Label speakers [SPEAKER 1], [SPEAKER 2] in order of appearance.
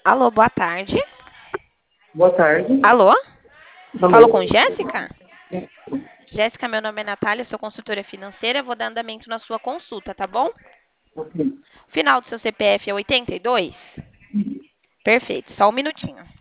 [SPEAKER 1] Alô, boa tarde.
[SPEAKER 2] Boa tarde.
[SPEAKER 1] Alô? Falo
[SPEAKER 2] Alô.
[SPEAKER 1] com Jéssica? Jéssica, meu nome é Natália, sou consultora financeira. Vou dar andamento na sua consulta, tá bom?
[SPEAKER 2] Ok.
[SPEAKER 1] O final do seu CPF é 82? Perfeito, só um minutinho.